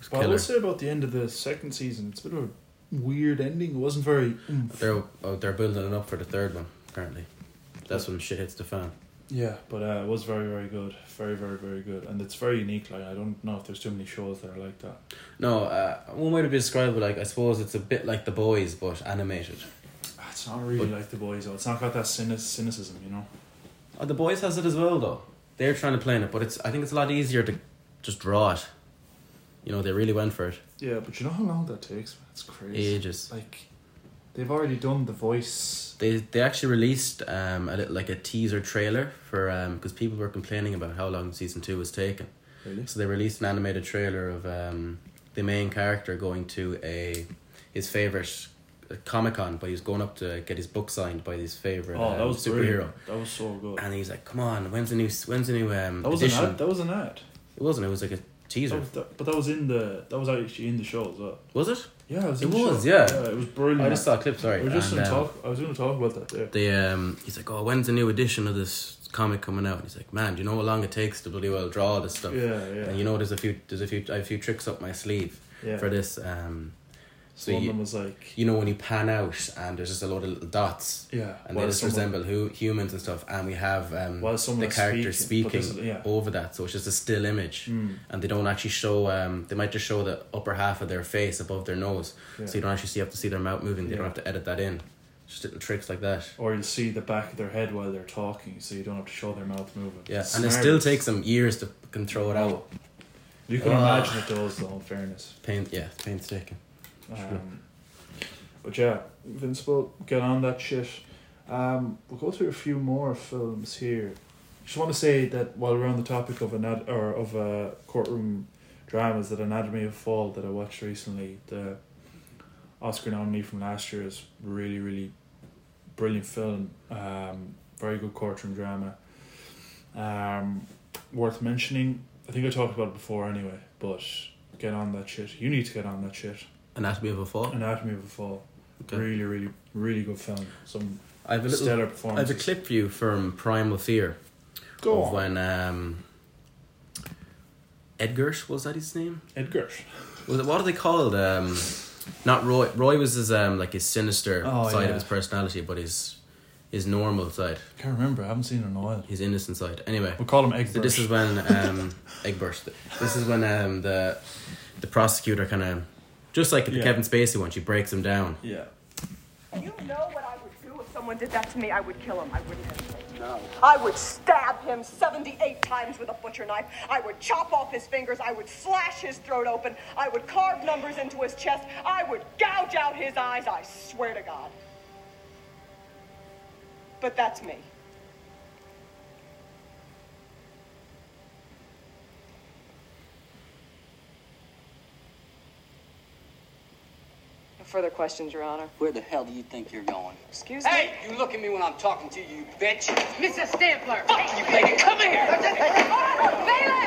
But I will say about the end of the second season, it's a bit of a weird ending. It wasn't very. Oomph. They're oh, they're building it up for the third one apparently. That's when shit hits the fan. Yeah, but uh, it was very, very good. Very, very, very good. And it's very unique. Like, I don't know if there's too many shows that are like that. No, uh, one way to describe it, like, I suppose it's a bit like The Boys, but animated. It's not really but, like The Boys, though. It's not got that cynic- cynicism, you know? Oh, The Boys has it as well, though. They're trying to play in it, but it's I think it's a lot easier to just draw it. You know, they really went for it. Yeah, but you know how long that takes? It's crazy. Ages. Like, they've already done the voice. They they actually released um a little, like a teaser trailer for um because people were complaining about how long season two was taking. Really? So they released an animated trailer of um the main character going to a his favorite Comic Con, but he was going up to get his book signed by his favorite oh, that um, was superhero. Brilliant. That was so good. And he's like, "Come on, when's the new when's the new um that was edition?" an ad. That was an ad. It wasn't. It was like a teaser. That was that, but that was in the. That was actually in the show as well. Was it? Yeah, it was. It In the was, show. yeah. yeah. It was brilliant. I just saw a clip. Sorry. I was just and, going to um, talk. I was going to talk about that there. The um, he's like, "Oh, when's the new edition of this comic coming out?" And he's like, "Man, do you know how long it takes to bloody well draw all this stuff?" Yeah, yeah. And you know, there's a few, there's a few, I have a few tricks up my sleeve yeah. for this. Um, so so one you, of them was like, you know, when you pan out and there's just a load of little dots. yeah, And they just someone, resemble who humans and stuff, and we have um While someone the is character speaking, speaking, but this is- yeah. over that, so it's just a still image, Mm. and they don't actually show. Um, they might just show the upper half of their face above their nose, Yeah. so you don't actually see have to see their mouth moving. They Yeah. don't have to edit that in. Just little tricks like that. Or you'll see the back of their head while they're talking, so you don't have to show their mouth moving. Yeah, It's and it smart. still takes them years to can throw it out. You can Ah. imagine it does, though, in fairness. Pain, yeah, painstaking. Um, but yeah, Vince will get on that shit. Um, we'll go through a few more films here. Just want to say that while we're on the topic of anat- or of uh, courtroom dramas, that Anatomy of a Fall that I watched recently, the Oscar nominee from last year, is really, really brilliant film. Um, very good courtroom drama. Um, worth mentioning. I think I talked about it before anyway, but get on that shit. You need to get on that shit. Anatomy of a Fall. Anatomy of a Fall. Okay. Really, really, really good film. Some I have a little. stellar I have performances. a clip for you from Primal Fear. Go of on. when um, Edgars, was that his name? Edgar. Was it, what are they called? Um, not Roy. Roy was his um like his sinister Oh, side yeah. of his personality, but his his normal side, I can't remember. I haven't seen it in a while. his innocent side. Anyway, We'll call him Egbert. so this is when um Egbert. This is when um the the prosecutor kind of, just like the Yeah. Kevin Spacey one, she breaks him down. Yeah. You know what I would do if someone did that to me? I would kill him. I wouldn't hesitate. No. I would stab him seventy-eight times with a butcher knife. I would chop off his fingers. I would slash his throat open. I would carve numbers into his chest. I would gouge out his eyes. I swear to God. But that's me. No further questions, Your Honor. Where the hell do you think you're going? Excuse me? Hey, you look at me when I'm talking to you, you bitch. Mister Stampler! Fuck you, baby. Come here. Bailiff!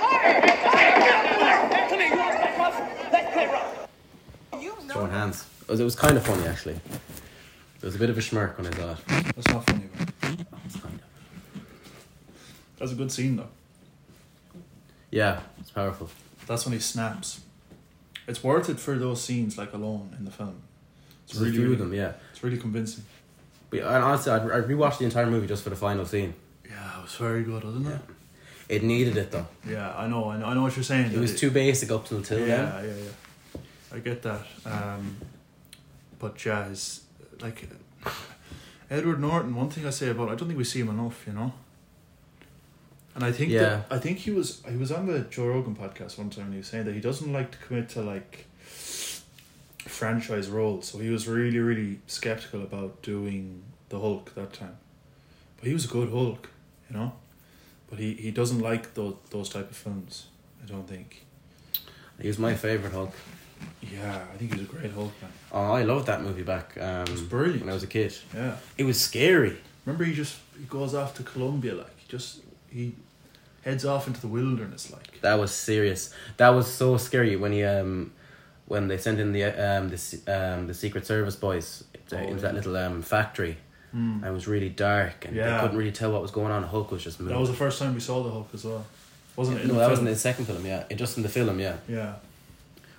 Come here. You want that muff? Let's clear up. Throwing hands. It was, it was kind of funny actually. There was a bit of a smirk when I saw it. That's not funny, man. It's kind of. That's a good scene, though. Yeah, it's powerful. That's when he snaps. It's worth it for those scenes, like, alone in the film. It's There's a few of them, yeah. It's really convincing. But and honestly, I'd, I'd rewatch the entire movie just for the final scene. Yeah, it was very good, wasn't it? It needed it though. Yeah, I know, I know, I know what you're saying. It was too basic up till till Yeah, then. yeah, yeah. I get that. Um, but yeah, his, like, Edward Norton, one thing I say about, I don't think we see him enough, you know? And I think Yeah. that, I think he was he was on the Joe Rogan podcast one time and he was saying that he doesn't like to commit to, like, franchise roles. So he was really, really skeptical about doing the Hulk that time. But he was a good Hulk, you know? But he, he doesn't like those those type of films, I don't think. He was my favourite Hulk. Yeah, I think he was a great Hulk, man. Oh, I loved that movie back um, It was brilliant. when I was a kid. Yeah. It was scary. Remember, he just he goes off to Colombia, like he just he heads off into the wilderness, like. That was serious. That was so scary when he um when they sent in the um the se- um the Secret Service boys to, Oh, into yeah. that little um factory. Mm. And it was really dark and Yeah. they couldn't really tell what was going on. Hulk was just moving. That was the first time we saw the Hulk as well, wasn't it? in no, the that film? wasn't in the second film. Yeah, it just in the film. Yeah, Yeah,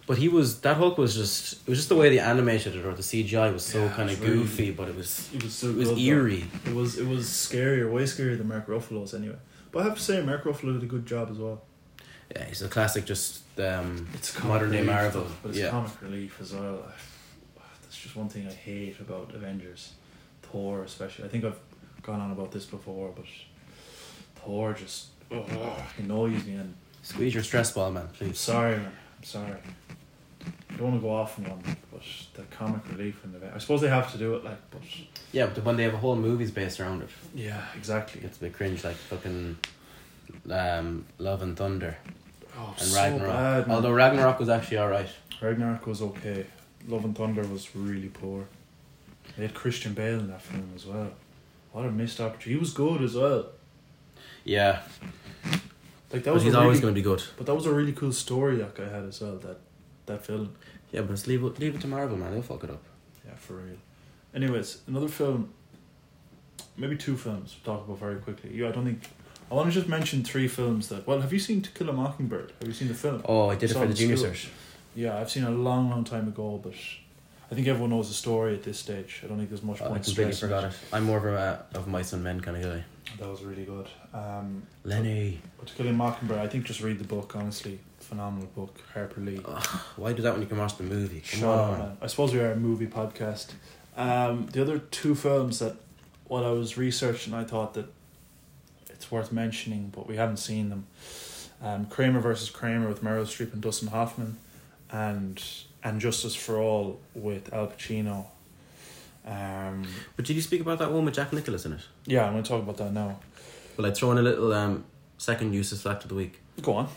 But he was that Hulk was just it was just the way they animated it, or the C G I was so Yeah, kind it of was really- goofy, but it was It was so it was good, though. eerie. It was it was scarier, way scarier than Mark Ruffalo's anyway. But I have to say, Mark Ruffalo did a good job as well. Yeah, he's a classic, just um, It's comic modern day relief, Marvel. though, but it's Yeah, comic relief as well. That's just one thing I hate about Avengers, Thor especially. I think I've gone on about this before, but Thor just ugh, annoys me. And squeeze your stress ball, man, I'm please. sorry, man. I'm sorry. I don't want to go off on one, but the comic relief in the I suppose they have to do it, like, but Yeah, but when they have a whole movies based around it, yeah, exactly. it's a bit cringe, like fucking um, Love and Thunder Oh, and so Ragnarok. bad, man. Although Ragnarok was actually all right. Ragnarok was okay. Love and Thunder was really poor. They had Christian Bale in that film as well. What a missed opportunity. He was good as well. Yeah, Like that but was he's a always really, going to be good. But that was a really cool story that guy had as well. That that film. Yeah, but just leave it, leave it to Marvel, man. They'll fuck it up. Yeah, for real. Anyways, another film. Maybe two films we'll talk about very quickly. Yeah, I don't think. I want to just mention three films that. Well, have you seen To Kill a Mockingbird? Have you seen the film? Oh, I did it Saw for it the in junior school. search. Yeah, I've seen it a long, long time ago, but I think everyone knows the story at this stage. I don't think there's much Oh, I point completely stressing forgot it. I'm more of a of mice and men kind of guy. That was really good. Um, Lenny, but To Kill a Mockingbird, I think just read the book, honestly. Phenomenal book, Harper Lee. why do that when you can watch the movie? Come Shut up, on. man. I suppose we are a movie podcast. Um, the other two films that, while I was researching, I thought that it's worth mentioning, but we haven't seen them. Um, Kramer versus Kramer with Meryl Streep and Dustin Hoffman, and and Justice for All with Al Pacino. Um, But did you speak about that one with Jack Nicholas in it? yeah, I'm going to talk about that now. Well, I throw in a little um, second useless fact of the week. Go on.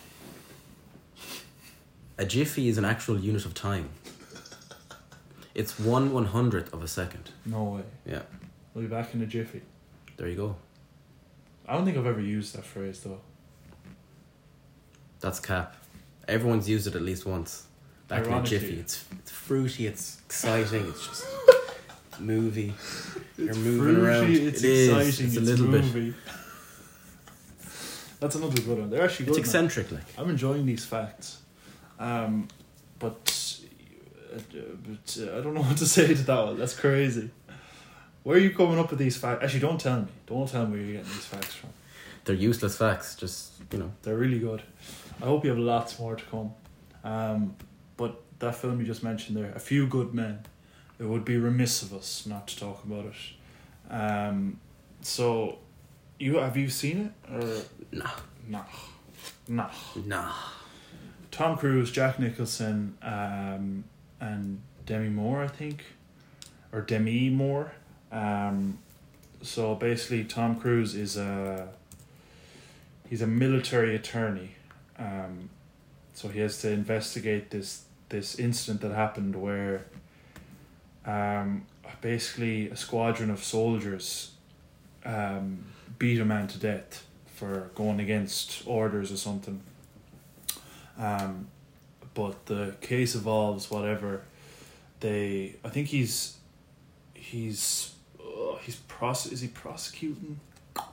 A jiffy is an actual unit of time. It's one one hundredth of a second. No way. Yeah, We'll be back in a jiffy. there you go. I don't think I've ever used that phrase though. That's cap. Everyone's used it at least once. Back in a Ironically. jiffy. It's it's fruity. It's exciting. It's just movie. You're It's moving fruity, around. It's It is. exciting. It's It's, a little bit. movie. That's another good one. They're actually good. It's man. eccentric, like. I'm enjoying these facts, um, but, uh, but uh, I don't know what to say to that one. That's crazy. Where are you coming up with these facts? Actually, don't tell me. Don't tell me where you're getting these facts from. They're useless facts. Just you know. They're really good. I hope you have lots more to come. Um, but that film you just mentioned there, A Few Good Men, it would be remiss of us not to talk about it. Um, so, you have you seen it? Or Nah. no, no. Nah. Tom Cruise, Jack Nicholson, um, and Demi Moore, I think, or Demi Moore. Um, so basically, Tom Cruise is a he's a military attorney. Um, so he has to investigate this this incident that happened where um, basically a squadron of soldiers um, beat a man to death for going against orders or something. Um, but the case evolves. Whatever they, I think he's he's uh, he's pros. Is he prosecuting?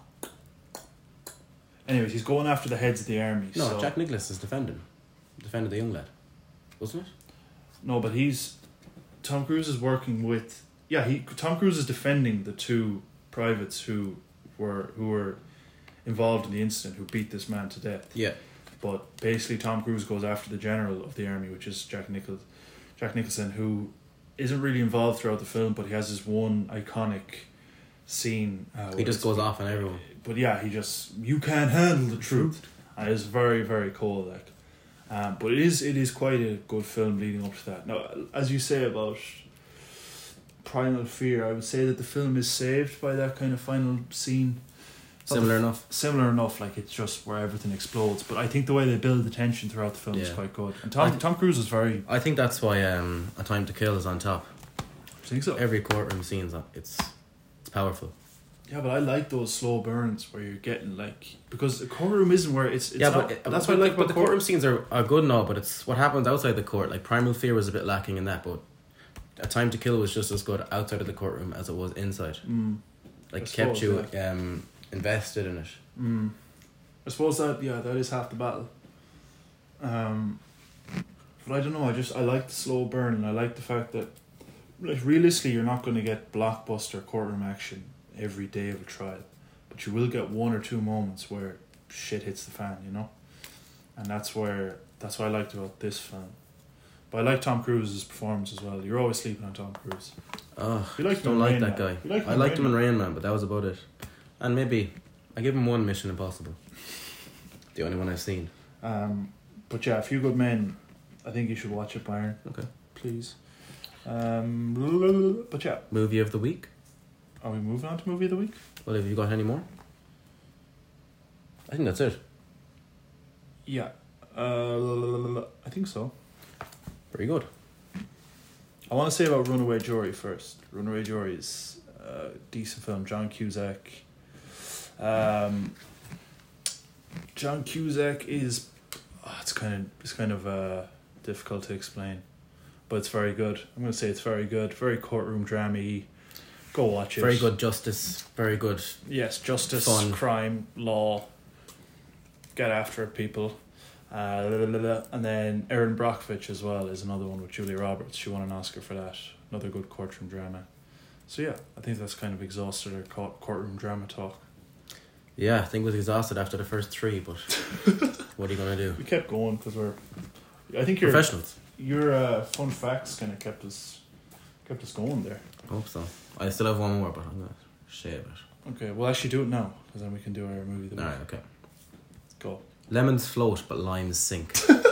Anyways, he's going after the heads of the army. No, so, Jack Nicholas is defending. Defended the young lad, wasn't it? No, but he's Tom Cruise is working with yeah. He Tom Cruise is defending the two privates who were who were involved in the incident who beat this man to death. Yeah. But basically, Tom Cruise goes after the general of the army, which is Jack Nichol, Jack Nicholson, who isn't really involved throughout the film, but he has this one iconic scene. Uh, He where just it's- goes off on everyone. But yeah, he just you can't handle the truth, and it's very very cool. Like, um, but it is it is quite a good film leading up to that. Now, as you say about Primal Fear, I would say that the film is saved by that kind of final scene. Similar enough. Similar enough, like it's just where everything explodes. But I think the way they build the tension throughout the film is Yeah. quite good. And Tom I- Tom Cruise is very. I think that's why um, A Time to Kill is on top. I think so. Every courtroom scene's on. It's it's powerful. Yeah, but I like those slow burns where you're getting like because the courtroom isn't where it's. it's yeah, not, but it, that's what what I like but about the the courtroom scenes are, are good now. But it's what happens outside the court. Like Primal Fear was a bit lacking in that, but A Time to Kill was just as good outside of the courtroom as it was inside. Mm, Like I kept suppose, you um, invested in it. mm. I suppose that yeah, that is half the battle. Um, But I don't know. I just I like the slow burn, and I like the fact that, like, realistically, you're not going to get blockbuster courtroom action every day of a trial, but you will get one or two moments where shit hits the fan, you know, and that's where that's what I liked about this film. But I like Tom Cruise's performance as well. You're always sleeping on Tom Cruise. Oh, You liked don't him in like Rain that Man. guy. You liked him I in liked him Rain in Rain Man, but that was about it. And maybe I give him one Mission Impossible. The only one I've seen. Um, but yeah, A Few Good Men. I think you should watch it, Byron. Okay. Please. Um, but yeah, Movie of the week. are we moving on to movie of the week? Well, have you got any more? I think that's it. Yeah. Uh, I think so. Very good. I want to say about Runaway Jury first. Runaway Jury is a decent film. John Cusack. Um, John Cusack is. Oh, it's kind of it's kind of uh, difficult to explain, but it's very good. I'm going to say it's very good. Very courtroom drama-y. Go watch it. Very good justice. Very good. Yes, justice, Fun. crime, law. Get after it, people. Uh, la, la, la, la. And then Erin Brockovich as well is another one with Julia Roberts. She won an Oscar for that. Another good courtroom drama. So yeah, I think that's kind of exhausted our court- courtroom drama talk. Yeah, I think it was exhausted after the first three, but what are you going to do? We kept going because we're. I think your Professionals. your uh, fun facts kind of kept us kept us going there. I hope so. I still have one more, but I'm going to shave it. Okay, we'll actually do it now because then we can do our movie. The week. Alright, okay. Let's go. Lemons float, but limes sink.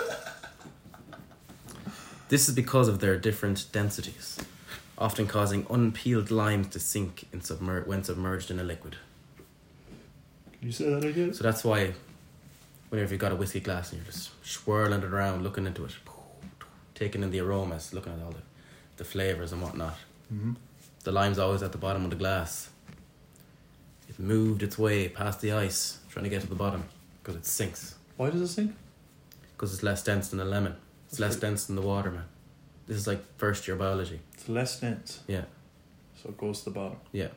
This is because of their different densities, often causing unpeeled limes to sink in submer- when submerged in a liquid. Can you say that again? So that's why whenever you've got a whiskey glass and you're just swirling it around, looking into it, taking in the aromas, looking at all the, the flavours and whatnot. Mm-hmm. The lime's always at the bottom of the glass. It moved its way past the ice, trying to get to the bottom, because it sinks. Why does it sink? Because it's less dense than a lemon. It's less Okay. dense than the water, man. This is like first year biology. It's less dense, Yeah, so it goes to the bottom. yeah.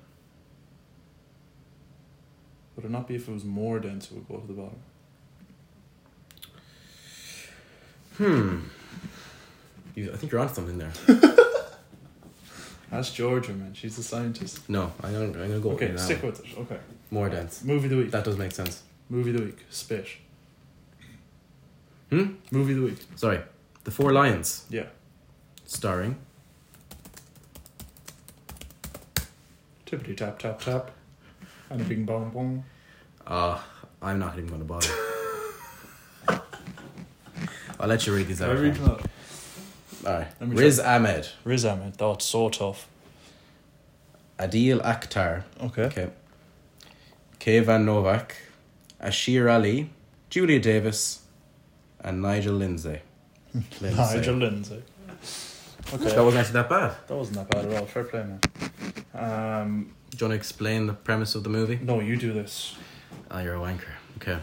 Would it not be if it was more dense, it would go to the bottom? Hmm. You, I think you're on something there. Ask Georgia, man. She's a scientist. No, I'm gonna, I'm gonna go Okay, with it now. stick with it. Okay. More dense. Movie of the week. That does make sense. Movie of the week. Spit. Hmm? Movie of the week. Sorry. The Four Lions, Yeah. starring Tippity tap tap tap. And a bing bong bong. Uh, I'm not even going to bother. I'll let you read these out. I read them out. Alright. Let me Riz Ahmed, Riz Ahmed. That's so tough. Adil Akhtar, Okay. okay, Kayvan Novak, Ashir Ali, Julia Davis, and Nigel Lindsay. Lindsay. Nigel Lindsay. Okay. That wasn't actually that bad. That wasn't that bad at all. Fair play, man. Um, Do you want to explain the premise of the movie? no, you do this. Ah, you're a wanker. Okay.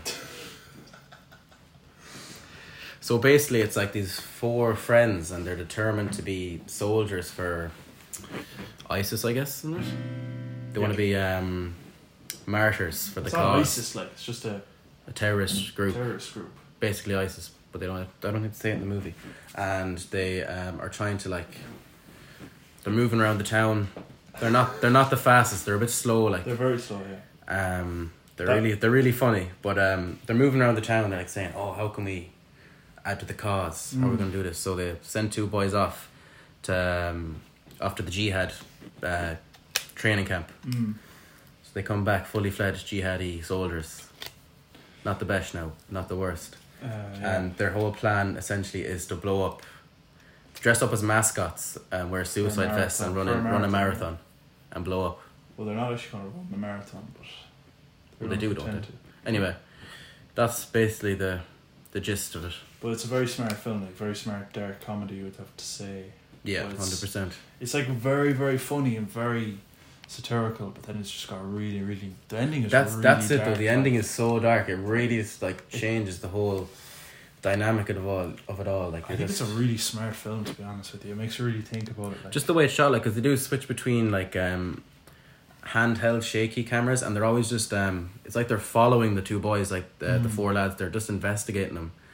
So basically, it's like these four friends, and they're determined to be soldiers for ISIS, I guess, isn't it? They want to be um, martyrs for the It's not cause. ISIS, like it's just a A terrorist group, terrorist group. basically ISIS, but they don't. I don't think they say it in the movie. And they um, are trying to like. They're moving around the town. They're not. They're not the fastest. They're a bit slow. Like They're very slow, yeah. um, they're That- really they're really funny, but um, they're moving around the town. They're like saying, "Oh, how can we add to the cause? How are we Mm. going to do this?" So they send two boys off to um, off to the jihad uh, training camp. Mm. So they come back fully fledged jihadi soldiers. Not the best now, not the worst. Uh, yeah. And their whole plan essentially is to blow up, dress up as mascots and wear suicide marathon- vests and run for a, a run a marathon, marathon and blow up. Well, they're not actually going to run the marathon, but Well, they're they do, gonna don't pretend they? Anyway, that's basically the the gist of it. to. But it's a very smart film, like very smart dark comedy, you would have to say. Yeah, Well, it's- hundred percent. It's like very, very funny and very satirical, but then it's just got really, really. The ending is That's really that's it though. dark, The like- ending is so dark. It really is like changes the whole dynamic of all of it all. Like I it think just, it's a really smart film, to be honest with you. It makes you really think about it. Like, just the way it's shot, like, because they do switch between like um handheld shaky cameras, and they're always just um it's like they're following the two boys, like the, the Mm. four lads. They're just investigating them,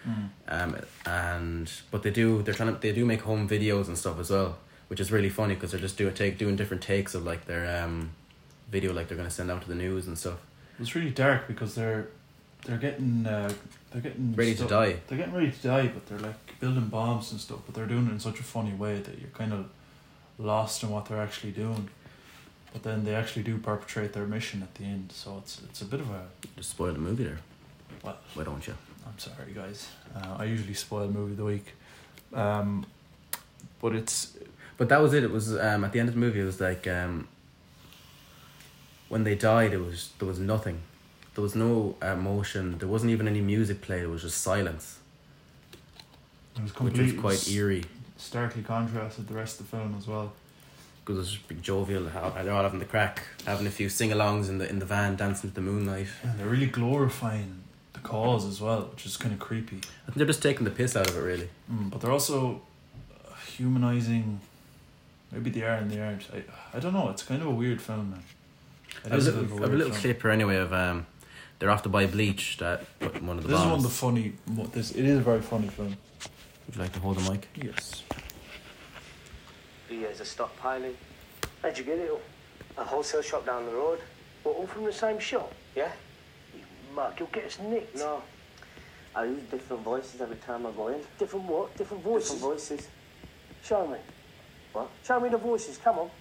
Mm. Um, and but they do they're trying to they do make home videos and stuff as well, which is really funny because they're just do a take doing different takes of like their um video, like they're gonna send out to the news and stuff. It's really dark because they're they're getting uh, they're getting Ready to die. They're getting ready to die, but they're like building bombs and stuff. But they're doing it in such a funny way that you're kind of lost in what they're actually doing. But then they actually do perpetrate their mission at the end, so it's it's a bit of a Just spoil the movie there. What? Why don't you? I'm sorry, guys. Uh, I usually spoil movie of the week, um, but it's But that was it. It was um at the end of the movie. It was like um. When they died, it was there was nothing. There was no emotion. There wasn't even any music played. It was just silence, it was which complete, was quite eerie. starkly contrasted the rest of the film as well. Because it was just big jovial. How they're all having the crack, having a few sing-alongs in the in the van, dancing to the moonlight. And they're really glorifying the cause as well, which is kind of creepy. I think they're just taking the piss out of it, really. Mm, but they're also uh, humanizing. Maybe they are and they aren't. I I don't know. It's kind of a weird film, man. It I have is a a little, bit of I have a weird little film. clip here anyway of um, they're off to buy bleach. That one of the This is bombs. one of the funny. mo- This it is a very funny film. Would you like to hold the mic? Yes. Yeah, there's a stockpiling. How'd you get it all? A wholesale shop down the road. What, all from the same shop? Yeah. You mug, you'll get us nicked. No. I use different voices every time I go in. Different what? Different voices? Different voices. Show me. What? Show me the voices, come on.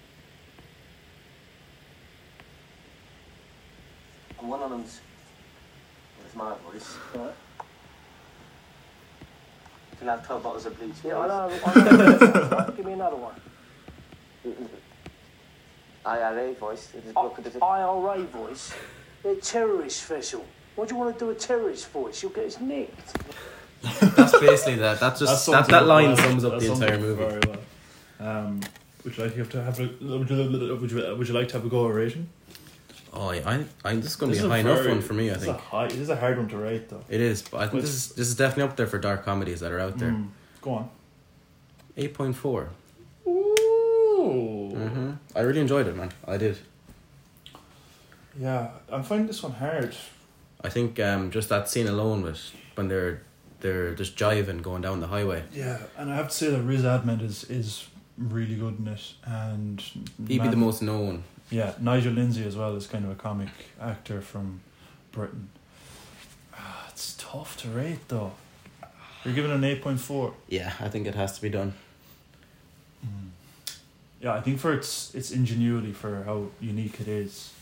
And one of them's... It's my voice. Right. Can I have twelve bottles of bleach, yeah, I know. I know. Right, give me another one. I R A voice. I R A voice? They're terrorist special. What do you want to do a terrorist voice? You'll get us nicked. That's basically that. That's just that, that, line sums up that the sums entire up movie. Very well. Um, would you like you have to have a would you, would you, would you like to have a go at rating? Oh, yeah, I, I, this is going to This be a is high enough very- one for me. I this think Is a high, this is a hard one to rate, though. it is. But I think But this is this is definitely up there for dark comedies that are out there. Mm, go on. Eight point four. Ooh. Mm-hmm. I really enjoyed it, man. I did. Yeah, I'm finding this one hard. I think um, just that scene alone with when they're they're just jiving going down the highway. Yeah, and I have to say that Riz Ahmed is is really good in it, and He'd be man- the most known. Yeah, Nigel Lindsay as well is kind of a comic actor from Britain. Ah, it's tough to rate though. You're giving it an eight point four. Yeah, I think it has to be done. Yeah, I think for its its ingenuity, for how unique it is,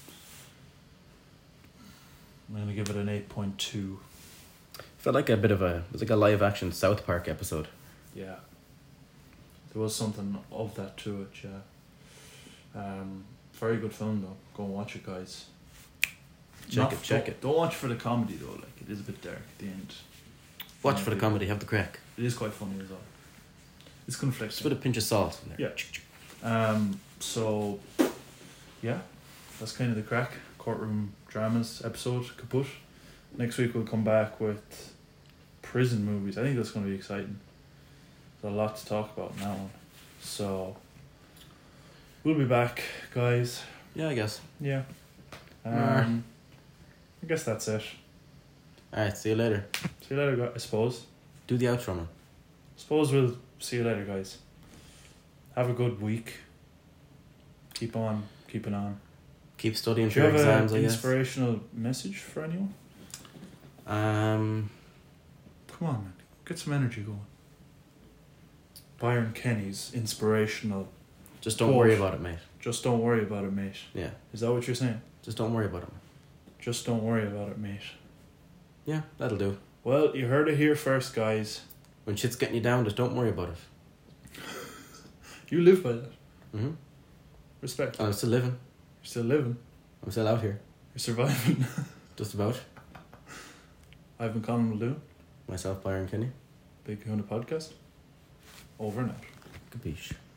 I'm gonna give it an eight point two. Felt like a bit of a it was like a live action South Park episode. Yeah, there was something of that to it. Yeah, um, very good film though. Go and watch it, guys. Check it, check don't, it. Don't watch it for the comedy though. Like it is a bit dark at the end. Watch Yeah, for the it- comedy, have the crack. It is quite funny as well. It's conflicting. Just put a pinch of salt in there. Yeah. Um. So, yeah, that's kind of the crack. Courtroom dramas episode kaput. Next week we'll come back with prison movies. I think that's going to be exciting. There's a lot to talk about in that one. So we'll be back, guys. Yeah, I guess. Yeah. Um. Mm. I guess that's it. Alright, see you later. See you later, guys. I suppose. Do the outro, man. Suppose we'll see you later, guys. Have a good week. Keep on keeping on. Keep studying Do for you your have exams, an I guess. inspirational message for anyone? Um, Come on, man. Get some energy going. Byron Kenny's inspirational. just don't Quote. worry about it, mate. Just don't worry about it, mate. Yeah, Is that what you're saying? just don't worry about it. Just don't worry about it, mate. Yeah, that'll do. Well, you heard it here first, guys. When shit's getting you down, just don't worry about it. You live by that. Mm-hmm. Respect. I'm still living. You're still living. I'm still out here. You're surviving. Just about. I've been Colin Muldoon. Myself, Byron Kenny. Big Kahuna Podcast. Over and out. Capiche.